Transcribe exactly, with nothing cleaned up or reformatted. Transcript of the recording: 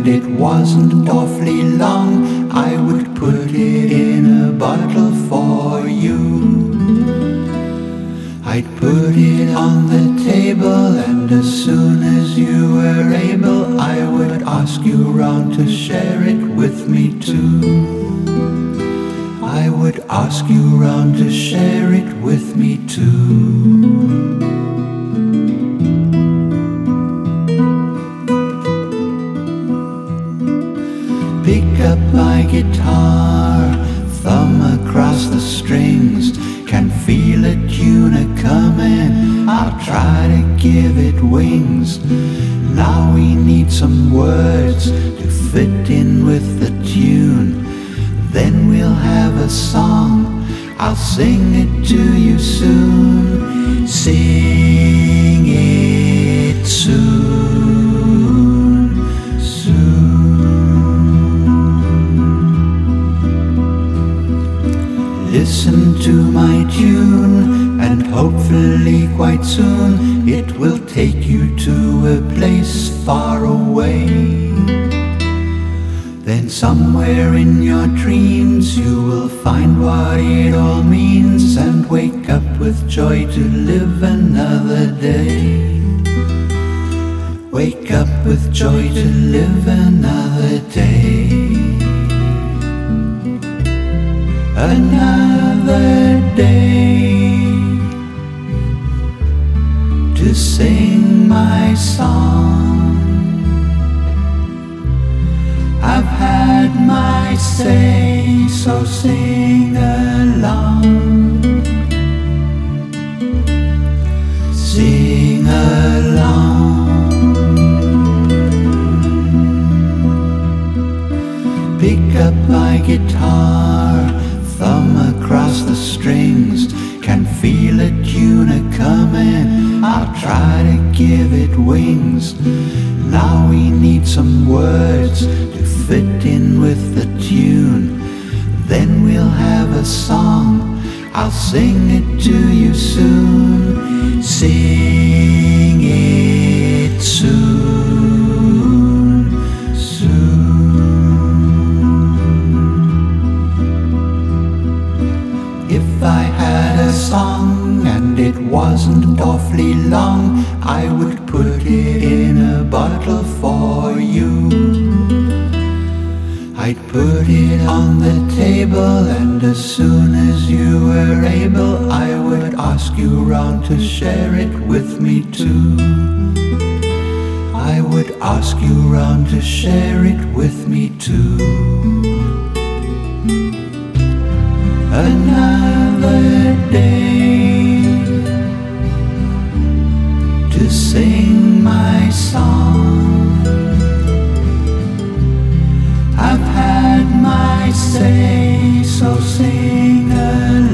and it wasn't awfully long, I would put it in a bottle for you. I'd put it on the table, and as soon as you were able, I would ask you round to share it with me too. I would ask you round to share it with me too. Pick up my guitar, thumb across the strings, can feel a tune a-comin', I'll try to give it wings. Now we need some words to fit in with the tune, then we'll have a song, I'll sing it to you soon. Sing it soon, soon. Listen to my tune, and hopefully quite soon it will take you to a place far away. Then somewhere in your dreams you will find what it all means, and wake up with joy to live another day. Wake up with joy to live another day. Another day to sing my song. I've had my say, so sing along. Sing along. Pick up my guitar, thumb across the strings, can feel a tune a-comin', I'll try to give it wings. Now we need some words to fit in with the tune, then we'll have a song, I'll sing it to you soon. Sing it soon, soon. If I had a song and it wasn't awfully long, I would put it in a bottle for you. I'd put it on the table, and as soon as you were able, I would ask you round to share it with me too. I would ask you round to share it with me too. Another day to sing my song. I've had my say, so sing along.